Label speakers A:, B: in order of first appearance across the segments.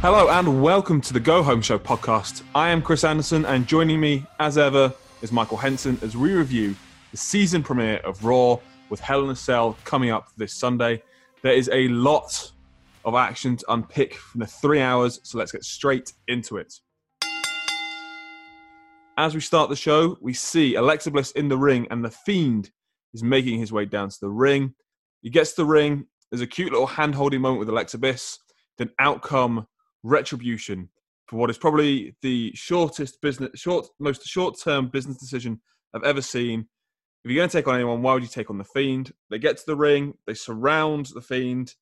A: Hello and welcome to the Go Home Show podcast. I am Chris Anderson and joining me, as ever, is Michael Henson as we review the season premiere of Raw with Hell in a Cell coming up this Sunday. There is a lot of action to unpick from the 3 hours, so let's get straight into it. As we start the show, we see Alexa Bliss in the ring and The Fiend is making his way down to the ring. He gets to the ring, there's a cute little hand-holding moment with Alexa Bliss, then out come Retribution for what is probably the most short-term business decision I've ever seen. If you're going to take on anyone, why would you take on The Fiend? They get to the ring, they surround The Fiend.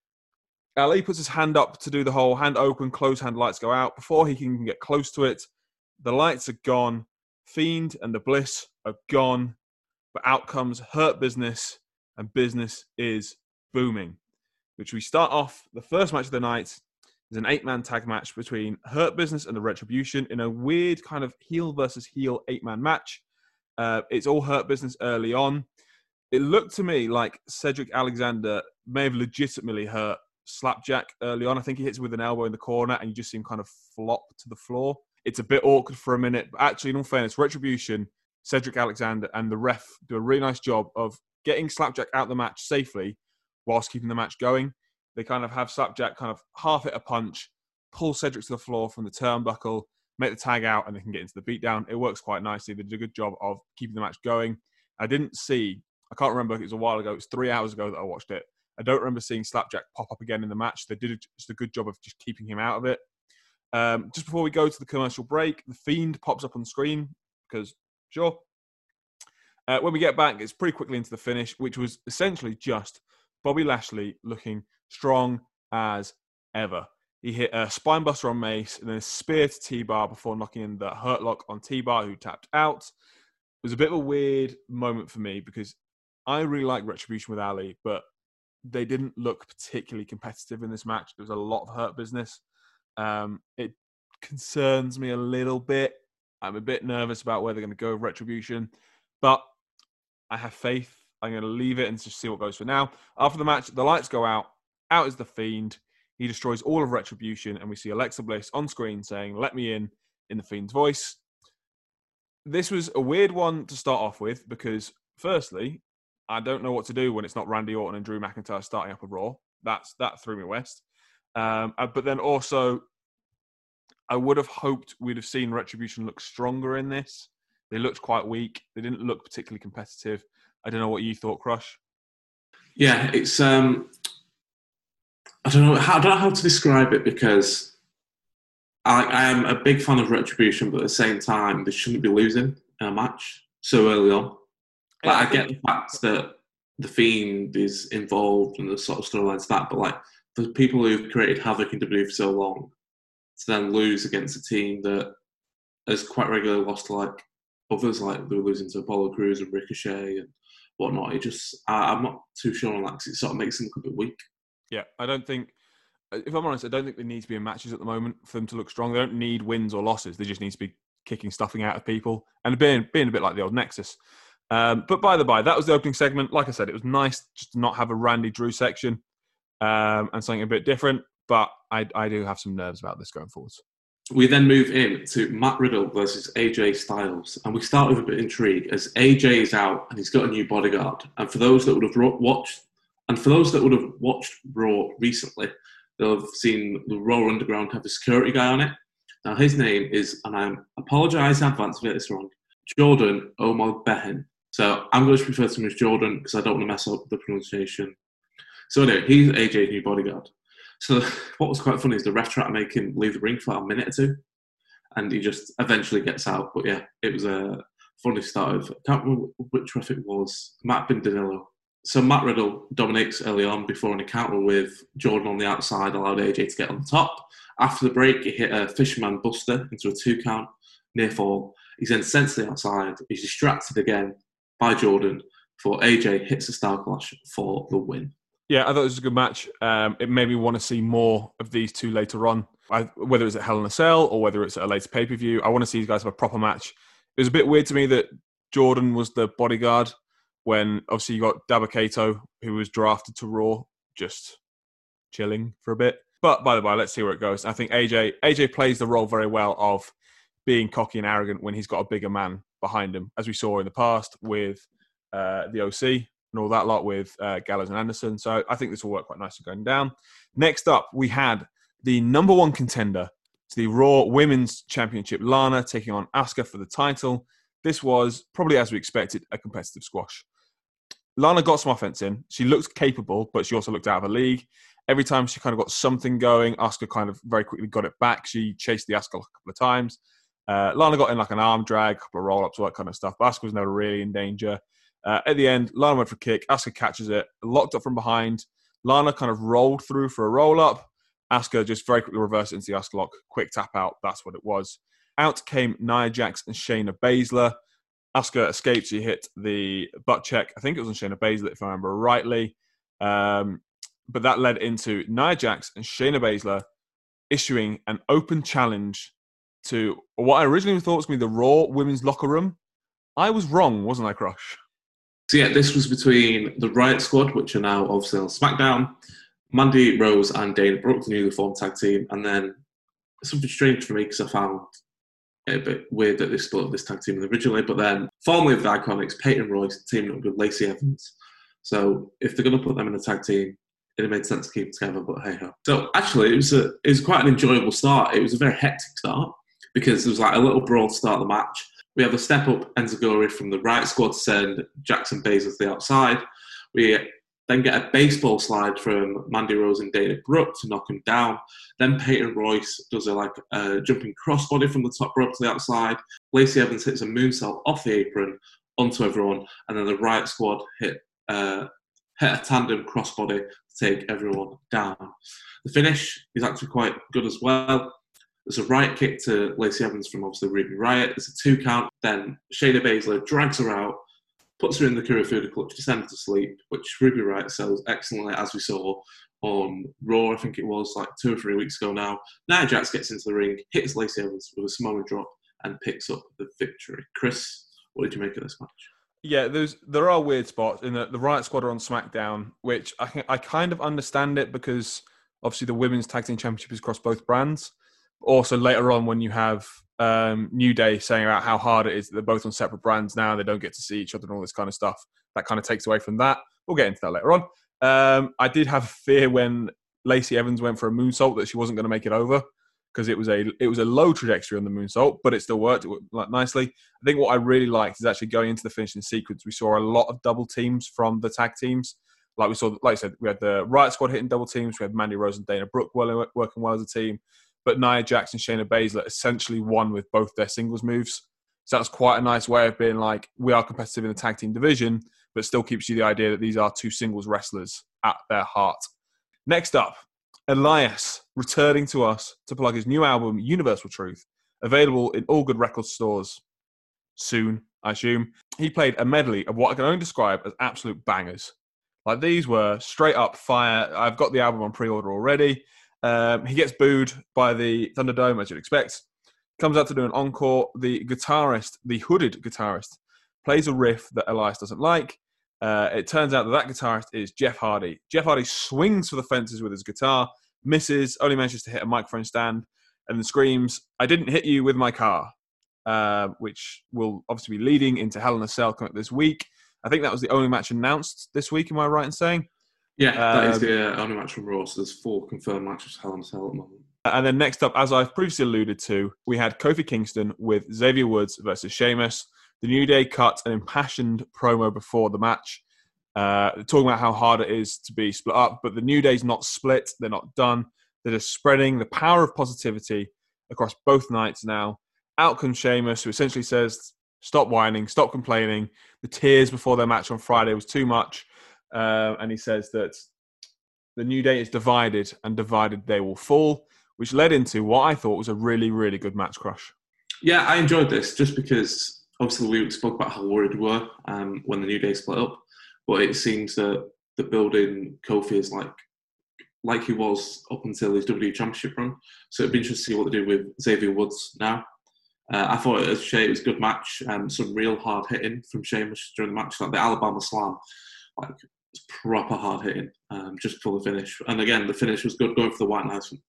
A: Ali puts his hand up to do the whole hand open, close hand, lights go out. Before he can get close to it, the lights are gone. Fiend and the Bliss are gone. But out comes Hurt Business, and business is booming. Which we start off, the first match of the night is an 8-man tag match between Hurt Business and the Retribution in a weird kind of heel versus heel 8-man match. It's all Hurt Business early on. It looked to me like Cedric Alexander may have legitimately hurt Slapjack early on. I think he hits with an elbow in the corner and you just see him kind of flop to the floor. It's a bit awkward for a minute, but actually, in all fairness, Retribution, Cedric Alexander, and the ref do a really nice job of getting Slapjack out of the match safely whilst keeping the match going. They kind of have Slapjack kind of half hit a punch, pull Cedric to the floor from the turnbuckle, make the tag out, and they can get into the beatdown. It works quite nicely. They did a good job of keeping the match going. I can't remember, it was a while ago, it was 3 hours ago that I watched it. I don't remember seeing Slapjack pop up again in the match. They did just a good job of just keeping him out of it. Just before we go to the commercial break, The Fiend pops up on screen, because sure. When we get back, it's pretty quickly into the finish, which was essentially just Bobby Lashley looking strong as ever. He hit a spinebuster on Mace and then a spear to T-Bar before knocking in the Hurt Lock on T-Bar, who tapped out. It was a bit of a weird moment for me because I really like Retribution with Ali, but they didn't look particularly competitive in this match. There was a lot of Hurt Business. It concerns me a little bit. I'm a bit nervous about where they're going to go with Retribution, but I have faith. I'm going to leave it and just see what goes for now. After the match, the lights go out. Out is The Fiend. He destroys all of Retribution, and we see Alexa Bliss on screen saying, "Let me in The Fiend's voice." This was a weird one to start off with because, firstly, I don't know what to do when it's not Randy Orton and Drew McIntyre starting up a Raw. That threw me west. But then also, I would have hoped we'd have seen Retribution look stronger in this. They looked quite weak. They didn't look particularly competitive. I don't know what you thought, Crush.
B: Yeah, it's I don't know how to describe it because I am a big fan of Retribution, but at the same time, they shouldn't be losing in a match so early on. Like, I get the fact that The Fiend is involved and the sort of storylines that, but like for people who've created havoc in WWE for so long, to then lose against a team that has quite regularly lost to like others, like they were losing to Apollo Crews and Ricochet and whatnot. I'm not too sure on that because it sort of makes them look a bit weak.
A: Yeah, if I'm honest, I don't think they need to be in matches at the moment for them to look strong. They don't need wins or losses. They just need to be kicking stuffing out of people and being a bit like the old Nexus. But by the by, that was the opening segment. Like I said, it was nice just to not have a Randy Drew section and something a bit different. But I do have some nerves about this going forwards.
B: We then move in to Matt Riddle versus AJ Styles, and we start with a bit of intrigue as AJ is out and he's got a new bodyguard. And for those that would have watched Raw recently, they'll have seen the Raw Underground have a security guy on it. Now his name is, and I apologise in advance if I get this wrong, Jordan Omar-Behen. So I'm going to refer to him as Jordan because I don't want to mess up the pronunciation. So anyway, he's AJ's new bodyguard. So what was quite funny is the ref tried to make him leave the ring for a minute or two, and he just eventually gets out. But yeah, it was a funny start. I can't remember which ref it was. It might have been Danilo. So Matt Riddle dominates early on before an encounter with Jordan on the outside allowed AJ to get on top. After the break, he hit a Fisherman Buster into a 2 count, near fall. He's then sent to the outside. He's distracted again by Jordan before AJ hits the Style Clash for the win.
A: Yeah, I thought it was a good match. It made me want to see more of these two later on, whether it's at Hell in a Cell or whether it's at a later pay-per-view. I want to see these guys have a proper match. It was a bit weird to me that Jordan was the bodyguard when obviously you got Dabba-Kato, who was drafted to Raw, just chilling for a bit. But by the way, let's see where it goes. I think AJ plays the role very well of being cocky and arrogant when he's got a bigger man behind him, as we saw in the past with the OC and all that lot with Gallows and Anderson. So I think this will work quite nicely going down. Next up, we had the number one contender to the Raw Women's Championship, Lana, taking on Asuka for the title. This was, probably as we expected, a competitive squash. Lana got some offense in. She looked capable, but she also looked out of her league. Every time she kind of got something going, Asuka kind of very quickly got it back. She chased the Asuka a couple of times. Lana got in like an arm drag, a couple of roll-ups, all that kind of stuff. But Asuka was never really in danger. At the end, Lana went for a kick. Asuka catches it, locked up from behind. Lana kind of rolled through for a roll-up. Asuka just very quickly reversed into the Asuka lock. Quick tap out. That's what it was. Out came Nia Jax and Shayna Baszler. Asuka escaped. She hit the butt check. I think it was on Shayna Baszler, if I remember rightly. But that led into Nia Jax and Shayna Baszler issuing an open challenge to what I originally thought was going to be the Raw women's locker room. I was wrong, wasn't I, Crush?
B: So yeah, this was between the Riot Squad, which are now obviously on SmackDown, Mandy Rose and Dana Brooke, the newly formed tag team, and then something strange for me because I found it a bit weird that they split up this tag team originally, but then formerly of the Iconics, Peyton Royce teaming up with Lacey Evans. So if they're going to put them in a tag team, it made sense to keep it together, but hey ho. So actually, it was quite an enjoyable start. It was a very hectic start because there was like a little brawl to start the match. We have a step up Enziguri from the Riot Squad to send Jackson Baszler to the outside. We then get a baseball slide from Mandy Rose and Dana Brooke to knock him down. Then Peyton Royce does a jumping crossbody from the top rope to the outside. Lacey Evans hits a moonsault off the apron onto everyone, and then the Riot Squad hit a tandem crossbody to take everyone down. The finish is actually quite good as well. There's a right kick to Lacey Evans from obviously Ruby Riott. There's a 2 count. Then Shayna Baszler drags her out, puts her in the Kirifuda clutch to send her to sleep, which Ruby Riott sells excellently, as we saw on Raw, I think it was like 2 or 3 weeks ago now. Nia Jax gets into the ring, hits Lacey Evans with a Samoan drop, and picks up the victory. Chris, what did you make of this match?
A: Yeah, there are weird spots in the Riot Squad are on SmackDown, which I kind of understand it because obviously the Women's Tag Team Championship is across both brands. Also, later on when you have New Day saying about how hard it is that they're both on separate brands now, they don't get to see each other and all this kind of stuff, that kind of takes away from that. We'll get into that later on. I did have fear when Lacey Evans went for a moonsault that she wasn't going to make it over because it was a low trajectory on the moonsault, but it still worked nicely. I think what I really liked is actually going into the finishing sequence. We saw a lot of double teams from the tag teams. Like I said, we had the Riot Squad hitting double teams. We had Mandy Rose and Dana Brooke working well as a team. But Nia Jax and Shayna Baszler essentially won with both their singles moves. So that's quite a nice way of being like, we are competitive in the tag team division, but still keeps you the idea that these are 2 singles wrestlers at their heart. Next up, Elias returning to us to plug his new album, Universal Truth, available in all good record stores soon, I assume. He played a medley of what I can only describe as absolute bangers. Like, these were straight up fire. I've got the album on pre-order already. He gets booed by the Thunderdome, as you'd expect. Comes out to do an encore. The guitarist, the hooded guitarist, plays a riff that Elias doesn't like. It turns out that guitarist is Jeff Hardy. Jeff Hardy swings for the fences with his guitar, misses, only manages to hit a microphone stand, and then screams, "I didn't hit you with my car," which will obviously be leading into Hell in a Cell coming up this week. I think that was the only match announced this week, am I right in saying?
B: Yeah, that is the only match from Raw, so there's 4 confirmed matches for Hell in a Cell at the moment.
A: And then next up, as I've previously alluded to, we had Kofi Kingston with Xavier Woods versus Sheamus. The New Day cut an impassioned promo before the match, talking about how hard it is to be split up. But the New Day's not split. They're not done. They're just spreading the power of positivity across both nights now. Out comes Sheamus, who essentially says, stop whining, stop complaining. The tears before their match on Friday was too much. And he says that the New Day is divided, and divided they will fall, which led into what I thought was a really, really good match, Crush.
B: Yeah, I enjoyed this just because obviously we spoke about how worried we were when the New Day split up, but it seems that the building Kofi is like he was up until his WWE Championship run. So it'd be interesting to see what they do with Xavier Woods now. I thought it was a good match. Some real hard hitting from Sheamus during the match, like the Alabama Slam. Like, was proper hard hitting, just for the finish. And again, the finish was good, going for the white noise from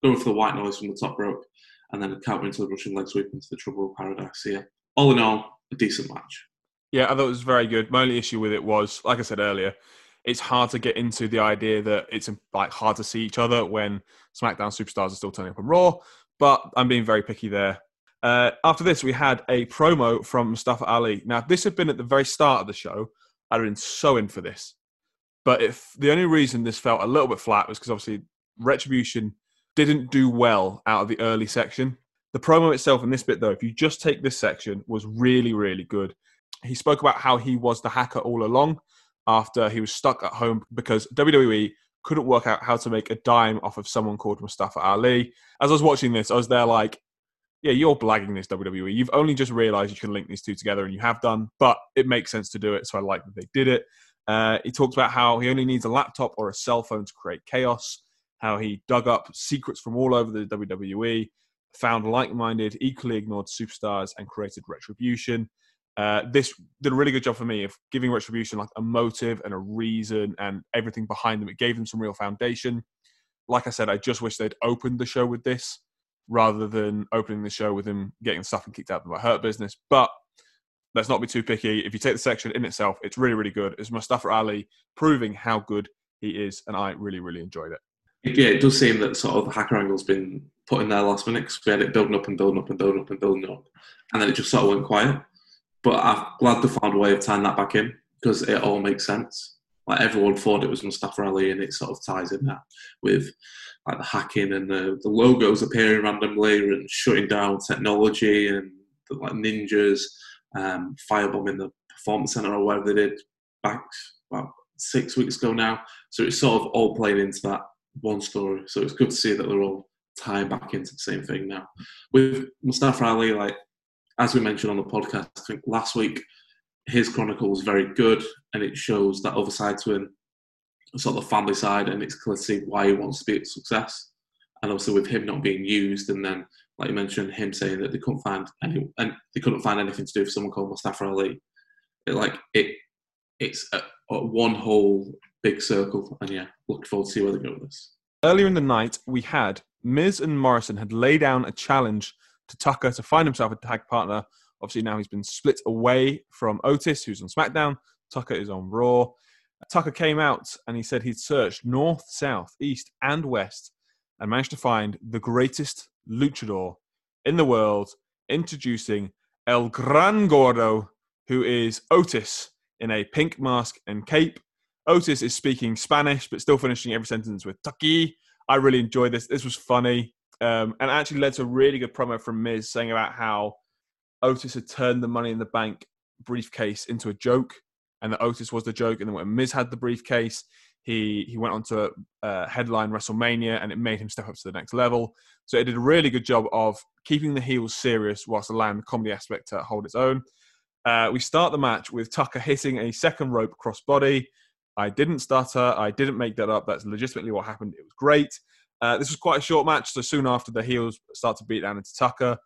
B: the top rope, and then countering into the Russian leg sweep into the Trouble with Paradise. So yeah, all in all, a decent match.
A: Yeah, I thought it was very good. My only issue with it was, like I said earlier, it's hard to get into the idea that it's like hard to see each other when SmackDown superstars are still turning up on Raw, but I'm being very picky there. After this, we had a promo from Mustafa Ali. Now, if this had been at the very start of the show, I'd have been so in for this. But if the only reason this felt a little bit flat was because obviously Retribution didn't do well out of the early section. The promo itself in this bit, though, if you just take this section, was really, really good. He spoke about how he was the hacker all along after he was stuck at home because WWE couldn't work out how to make a dime off of someone called Mustafa Ali. As I was watching this, I was there like, yeah, you're blagging this, WWE. You've only just realised you can link these two together, and you have done, but it makes sense to do it, so I like that they did it. He talked about how he only needs a laptop or a cell phone to create chaos, how he dug up secrets from all over the WWE, found like-minded, equally ignored superstars, and created Retribution. This did a really good job for me of giving Retribution like a motive and a reason and everything behind them. It gave them some real foundation. Like I said, I just wish they'd opened the show with this rather than opening the show with him getting stuff and kicked out by Hurt Business. But let's not be too picky. If you take the section in itself, it's really, really good. It's Mustafa Ali proving how good he is, and I really, really enjoyed it.
B: Yeah, it does seem that sort of the hacker angle's been put in there last minute because we had it building up and building up and building up and building up, and then it just sort of went quiet. But I'm glad they found a way of tying that back in because it all makes sense. Like everyone thought it was Mustafa Ali, and it sort of ties in that with like the hacking and the logos appearing randomly and shutting down technology and the, like ninjas, firebombing the performance center or whatever they did back about 6 weeks ago now. So it's sort of all playing into that one story. So it's good to see that they're all tying back into the same thing now. With Mustafa Ali, like as we mentioned on the podcast, I think last week, his chronicle was very good, and it shows that other side to him, sort of the family side, and it's clear to see why he wants to be a success. And obviously with him not being used, and then like you mentioned, him saying that they couldn't find anything to do for someone called Mustafa Ali. It's a one whole big circle, and yeah, looking forward to see where they go with this.
A: Earlier in the night, we had Miz and Morrison had laid down a challenge to Tucker to find himself a tag partner. Obviously now he's been split away from Otis, who's on SmackDown. Tucker is on Raw. Tucker came out and he said he'd searched north, south, east, and west and managed to find the greatest luchador in the world, introducing El Gran Gordo, who is Otis in a pink mask and cape. Otis is speaking Spanish, but still finishing every sentence with Tucky. I really enjoyed this. This was funny. And actually led to a really good promo from Miz saying about how Otis had turned the Money in the Bank briefcase into a joke, and that Otis was the joke. And then when Miz had the briefcase, he went on to headline WrestleMania, and it made him step up to the next level. So it did a really good job of keeping the heels serious whilst allowing the comedy aspect to hold its own. We start the match with Tucker hitting a second rope crossbody. I didn't stutter. I didn't make that up. That's legitimately what happened. It was great. This was quite a short match, so soon after the heels start to beat down into Tucker.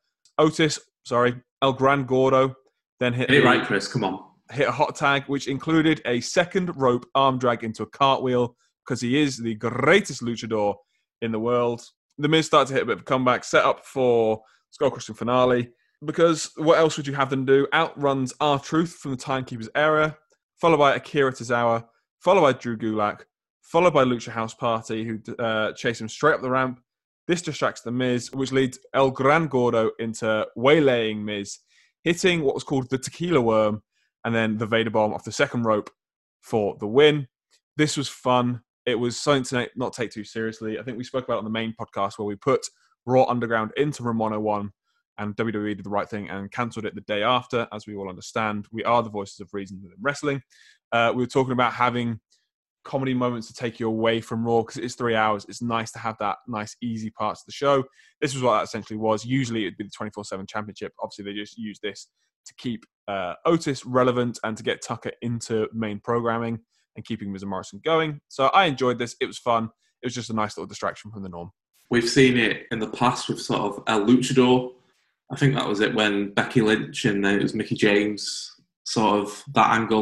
A: El Gran Gordo then hit
B: right, Chris, come on.
A: Hit a hot tag, which included a second rope arm drag into a cartwheel because he is the greatest luchador in the world. The Miz started to hit a bit of a comeback, set up for Skull Crushing finale, because what else would you have them do? Outruns R-Truth from the Timekeeper's era, followed by Akira Tozawa, followed by Drew Gulak, followed by Lucha House Party, who chase him straight up the ramp. This distracts the Miz, which leads El Gran Gordo into waylaying Miz, hitting what was called the Tequila Worm, and then the Vader Bomb off the second rope for the win. This was fun. It was something to not take too seriously. I think we spoke about it on the main podcast where we put Raw Underground into Ramon 01, and WWE did the right thing and cancelled it the day after. As we all understand, we are the voices of reason within wrestling. We were talking about having comedy moments to take you away from Raw because it's 3 hours. It's nice to have that nice, easy parts of the show. This was what that essentially was. Usually it'd be the 24/7 championship. Obviously, they just use this to keep Otis relevant and to get Tucker into main programming and keeping Miz and Morrison going. So I enjoyed this. It was fun. It was just a nice little distraction from the norm.
B: We've seen it in the past with sort of El Luchador. I think that was it when Becky Lynch and then it was Mickie James, sort of that angle.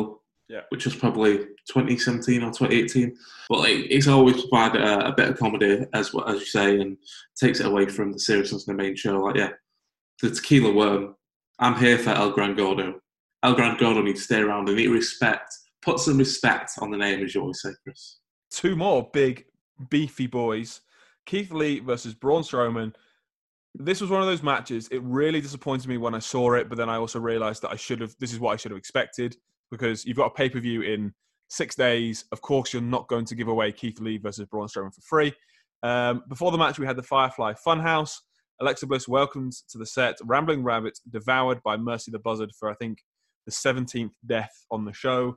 B: which was probably 2017 or 2018. But it's always provided a bit of comedy, as you say, and takes it away from the seriousness of the main show. The Tequila Worm. I'm here for El Gran Gordo. El Gran Gordo needs to stay around and need respect. Put some respect on the name, as you always say, Chris.
A: Two more big, beefy boys. Keith Lee versus Braun Strowman. This was one of those matches. It really disappointed me when I saw it, but then I also realized that this is what I should have expected, because you've got a pay-per-view in 6 days. Of course, you're not going to give away Keith Lee versus Braun Strowman for free. Before the match, we had the Firefly Funhouse. Alexa Bliss welcomed to the set Rambling Rabbit, devoured by Mercy the Buzzard for, I think, the 17th death on the show.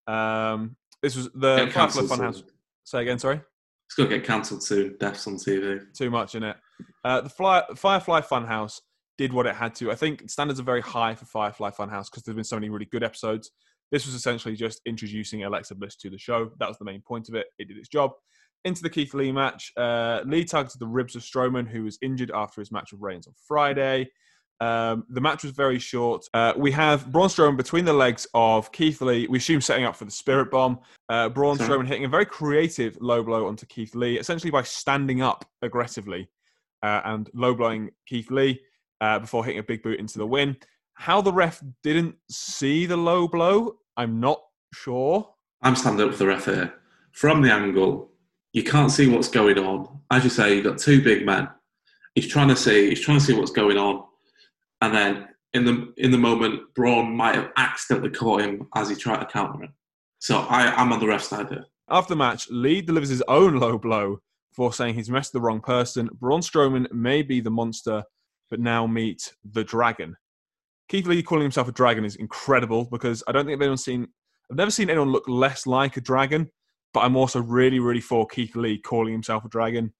A: This was the Firefly Funhouse.
B: Soon.
A: Say again, sorry?
B: It's going to get cancelled soon. Deaths on TV.
A: Too much, innit? The Firefly Funhouse did what it had to. I think standards are very high for Firefly Funhouse because there's been so many really good episodes. This was essentially just introducing Alexa Bliss to the show. That was the main point of it. It did its job. Into the Keith Lee match. Lee targeted the ribs of Strowman, who was injured after his match with Reigns on Friday. The match was very short. We have Braun Strowman between the legs of Keith Lee. We assume setting up for the Spirit Bomb. Braun Strowman hitting a very creative low blow onto Keith Lee, essentially by standing up aggressively and low blowing Keith Lee before hitting a big boot into the win. How the ref didn't see the low blow, I'm not sure.
B: I'm standing up for the ref here. From the angle, you can't see what's going on. As you say, you've got two big men. He's trying to see what's going on. And then in the moment, Braun might have accidentally caught him as he tried to counter him. So I'm on the ref side here.
A: After the match, Lee delivers his own low blow before saying he's messed the wrong person. Braun Strowman may be the monster, but now meet the dragon. Keith Lee calling himself a dragon is incredible because I don't think I've never seen anyone look less like a dragon, but I'm also really, really for Keith Lee calling himself a dragon.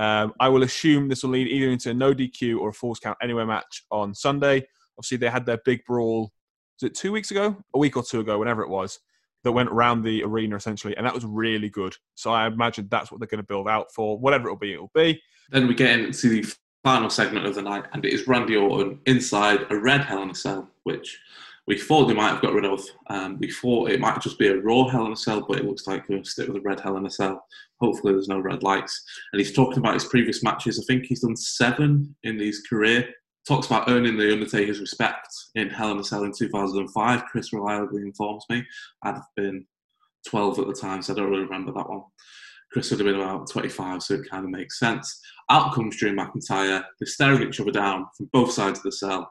A: I will assume this will lead either into a no DQ or a Falls Count Anywhere match on Sunday. Obviously, they had their big brawl, was it 2 weeks ago? A week or two ago, whenever it was, that went around the arena, essentially, and that was really good. So I imagine that's what they're going to build out for. Whatever it'll be.
B: Then we get into the final segment of the night, and it is Randy Orton inside a red Hell in a Cell, which we thought they might have got rid of. We thought it might just be a raw Hell in a Cell, but it looks like we'll stick with a red Hell in a Cell. Hopefully there's no red lights. And he's talking about his previous matches. I think he's done 7 in his career. Talks about earning The Undertaker's respect in Hell in a Cell in 2005. Chris reliably informs me. I'd have been 12 at the time, so I don't really remember that one. Chris would have been about 25, so it kind of makes sense. Out comes Drew McIntyre. They're staring each other down from both sides of the cell.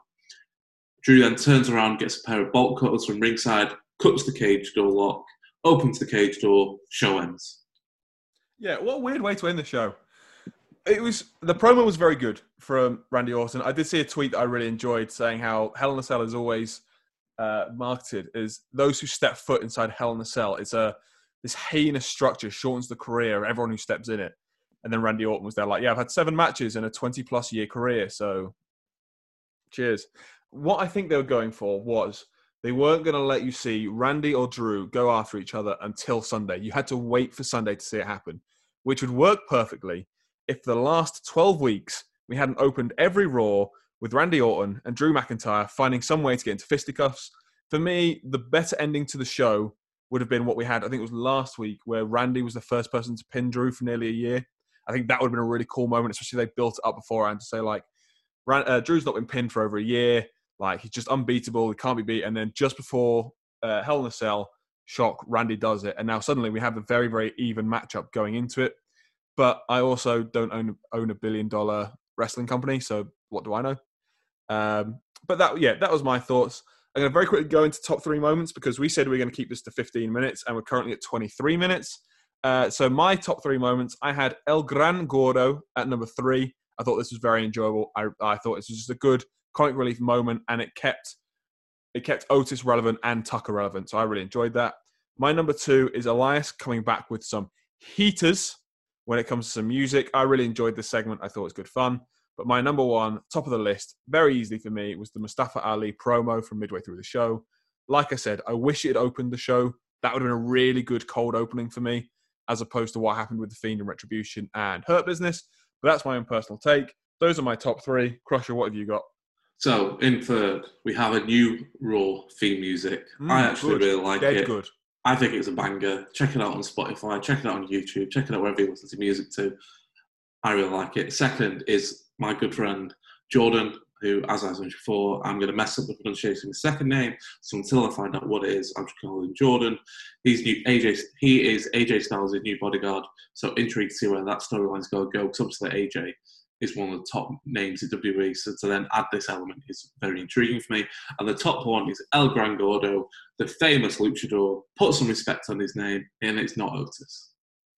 B: Drew then turns around, gets a pair of bolt cutters from ringside, cuts the cage door lock, opens the cage door, show ends.
A: Yeah, what a weird way to end the show. The promo was very good from Randy Orton. I did see a tweet that I really enjoyed saying how Hell in a Cell is always marketed as those who step foot inside Hell in a Cell. It's this heinous structure, shortens the career of everyone who steps in it. And then Randy Orton was there like, yeah, I've had 7 matches in a 20-plus year career, so cheers. What I think they were going for was they weren't going to let you see Randy or Drew go after each other until Sunday. You had to wait for Sunday to see it happen, which would work perfectly if for the last 12 weeks we hadn't opened every Raw with Randy Orton and Drew McIntyre finding some way to get into fisticuffs. For me, the better ending to the show would have been what we had, I think it was last week, where Randy was the first person to pin Drew for nearly a year. I think that would have been a really cool moment, especially if they built it up beforehand to say, like, Drew's not been pinned for over a year. Like, he's just unbeatable. He can't be beat. And then just before Hell in a Cell, shock, Randy does it. And now suddenly we have a very, very even matchup going into it. But I also don't own a $1 billion wrestling company, so what do I know? But that was my thoughts. I'm going to very quickly go into top 3 moments because we said we were going to keep this to 15 minutes, and we're currently at 23 minutes. So my top 3 moments, I had El Gran Gordo at number 3. I thought this was very enjoyable. I thought this was just a good comic relief moment, and it kept Otis relevant and Tucker relevant. So I really enjoyed that. My number 2 is Elias coming back with some heaters when it comes to some music. I really enjoyed this segment. I thought it was good fun. But my number 1, top of the list, very easily for me, was the Mustafa Ali promo from midway through the show. Like I said, I wish it had opened the show. That would have been a really good cold opening for me, as opposed to what happened with The Fiend and Retribution and Hurt Business. But that's my own personal take. Those are my top 3. Crusher, what have you got?
B: So, in third, we have a new Raw theme music. I actually really like it.
A: Good.
B: I think it's a banger. Check it out on Spotify. Check it out on YouTube. Check it out wherever you listen to music to. I really like it. Second is my good friend Jordan, who, as I mentioned before, I'm going to mess up the pronunciation of his second name. So until I find out what it is, I'm just calling him Jordan. He is AJ Styles' new bodyguard. So intrigued to see where that storyline's going to go. Because obviously AJ is one of the top names in WWE. So to then add this element is very intriguing for me. And the top one is El Gran Gordo, the famous luchador. Put some respect on his name, and it's not Otis.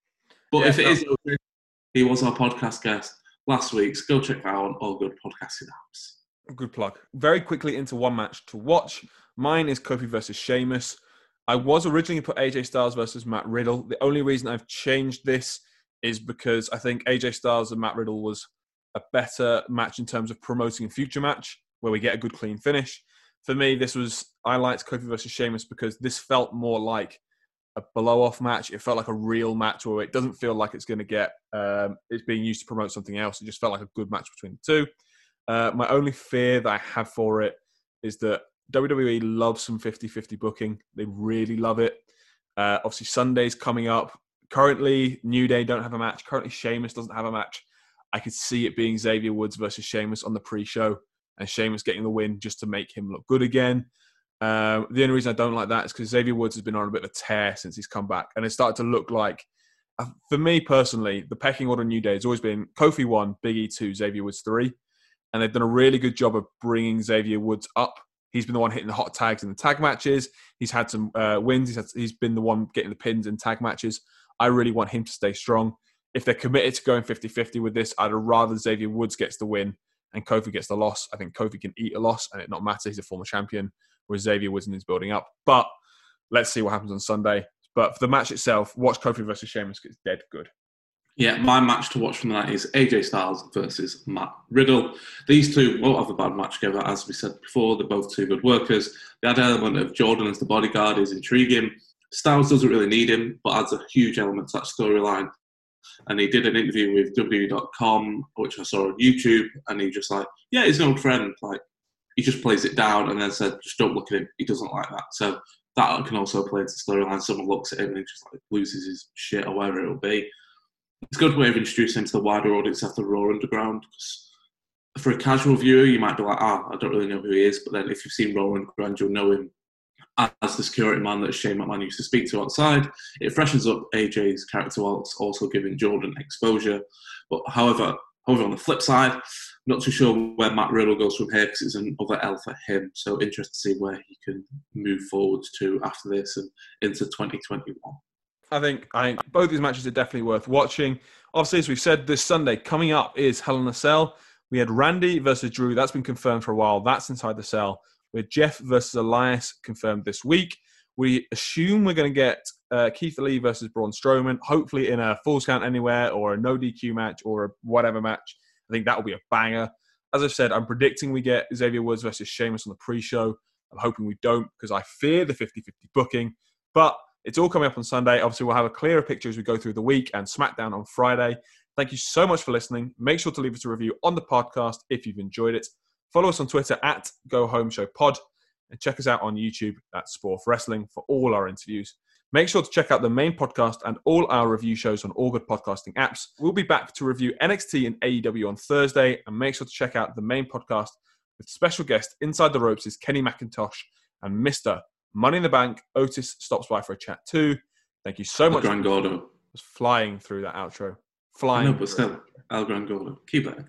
B: But if it is Otis, he was our podcast guest last week. So go check that out on all good podcasting apps.
A: Good plug. Very quickly into one match to watch. Mine is Kofi versus Sheamus. I was originally going to put AJ Styles versus Matt Riddle. The only reason I've changed this is because I think AJ Styles and Matt Riddle was a better match in terms of promoting a future match where we get a good clean finish. For me, I liked Kofi versus Sheamus because this felt more like a blow-off match. It felt like a real match where it doesn't feel like it's going to get, it's being used to promote something else. It just felt like a good match between the two. My only fear that I have for it is that WWE loves some 50-50 booking. They really love it. Obviously, Sunday's coming up. Currently, New Day don't have a match. Currently, Sheamus doesn't have a match. I could see it being Xavier Woods versus Sheamus on the pre-show and Sheamus getting the win just to make him look good again. The only reason I don't like that is because Xavier Woods has been on a bit of a tear since he's come back. And it started to look like, for me personally, the pecking order New Day has always been Kofi 1, Big E 2, Xavier Woods 3. And they've done a really good job of bringing Xavier Woods up. He's been the one hitting the hot tags in the tag matches. He's had some wins. He's been the one getting the pins in tag matches. I really want him to stay strong. If they're committed to going 50-50 with this, I'd rather Xavier Woods gets the win and Kofi gets the loss. I think Kofi can eat a loss and it not matter. He's a former champion, whereas Xavier Woods is building up. But let's see what happens on Sunday. But for the match itself, watch Kofi versus Sheamus. It's dead good.
B: Yeah, my match to watch from that is AJ Styles versus Matt Riddle. These two won't have a bad match together, as we said before. They're both two good workers. The added element of Jordan as the bodyguard is intriguing. Styles doesn't really need him, but adds a huge element to that storyline. And he did an interview with WWE.com, which I saw on YouTube, and he just like, yeah, he's an old friend. Like, he just plays it down and then said, just don't look at him. He doesn't like that. So that can also play into the storyline. Someone looks at him and he just like loses his shit or whatever it'll be. It's a good way of introducing him to the wider audience after Raw Underground. Because for a casual viewer, you might be like, I don't really know who he is. But then if you've seen Raw Underground, you'll know him as the security man that Shane McMahon used to speak to outside. It freshens up AJ's character whilst also giving Jordan exposure. But however, on the flip side, not too sure where Matt Riddle goes from here because it's another L for him. So interested to see where he can move forward to after this and into 2021.
A: I think both these matches are definitely worth watching. Obviously, as we've said, this Sunday coming up is Hell in a Cell. We had Randy versus Drew. That's been confirmed for a while. That's inside the cell. We had Jeff versus Elias confirmed this week. We assume we're going to get Keith Lee versus Braun Strowman, hopefully in a Falls Count Anywhere or a no DQ match or a whatever match. I think that will be a banger. As I've said, I'm predicting we get Xavier Woods versus Sheamus on the pre-show. I'm hoping we don't because I fear the 50-50 booking. But it's all coming up on Sunday. Obviously, we'll have a clearer picture as we go through the week and SmackDown on Friday. Thank you so much for listening. Make sure to leave us a review on the podcast if you've enjoyed it. Follow us on Twitter at GoHomeShowPod and check us out on YouTube at Sport Wrestling for all our interviews. Make sure to check out the main podcast and all our review shows on all good podcasting apps. We'll be back to review NXT and AEW on Thursday, and make sure to check out the main podcast with special guest Inside the Ropes is Kenny McIntosh and Mr. Money in the Bank. Otis stops by for a chat too. Thank you so much.
B: El Gran Gordo.
A: Was flying through that outro.
B: I know, but still, El Gran Gordo. Keep it.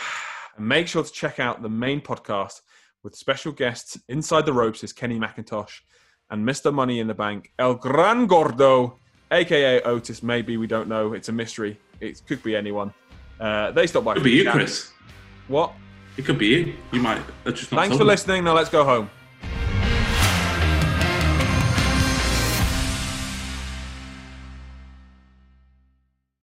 A: And make sure to check out the main podcast with special guests Inside the Ropes is Kenny McIntosh and Mr. Money in the Bank, El Gran Gordo, a.k.a. Otis, maybe, we don't know. It's a mystery. It could be anyone. They stop by.
B: It could be you, Chris.
A: What?
B: It could be you. You might just not.
A: Thanks for listening. Now let's go home.